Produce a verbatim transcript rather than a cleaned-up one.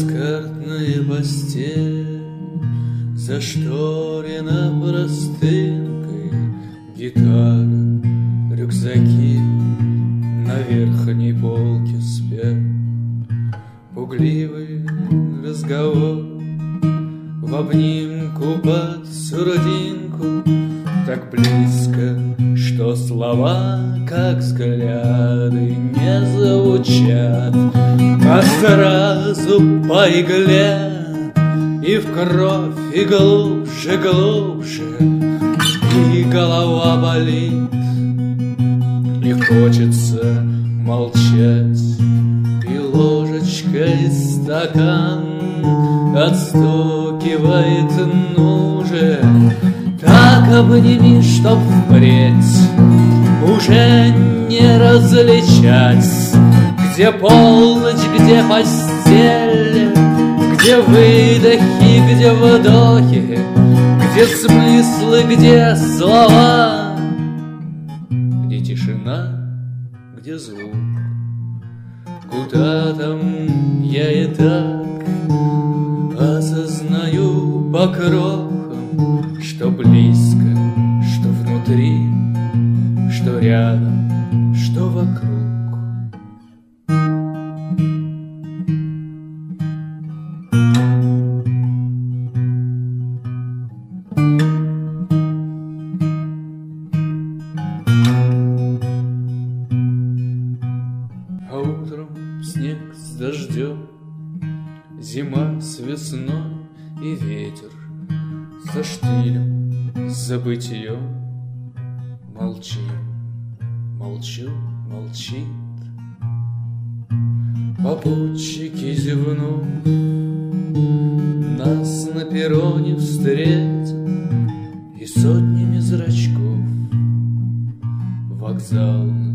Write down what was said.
Плацкартная постель зашторена простынкой, гитара, рюкзаки на верхней полке спят. Пугливый разговор в обнимку под сурдинку, так близко, что слова, как взгляды, не звучат, а сразу по игле и в кровь, и глубже, глубже, и голова болит, и хочется молчать, и ложечкой стакан отстукивает ну же. Так обними, чтоб впредь уже не различать, где полночь, где постель, где выдохи, где вдохи, где смыслы, где слова, где тишина, где звук. Куда там я и так осознаю по крохам, что близко, что внутри, что рядом, что вокруг. А утром снег с дождем, зима с весной и ветер со штилем, за бытием. Молчим, молчу, молчит. Попутчики зевнув, нас на перроне встретят, и сотнями зрачков вокзал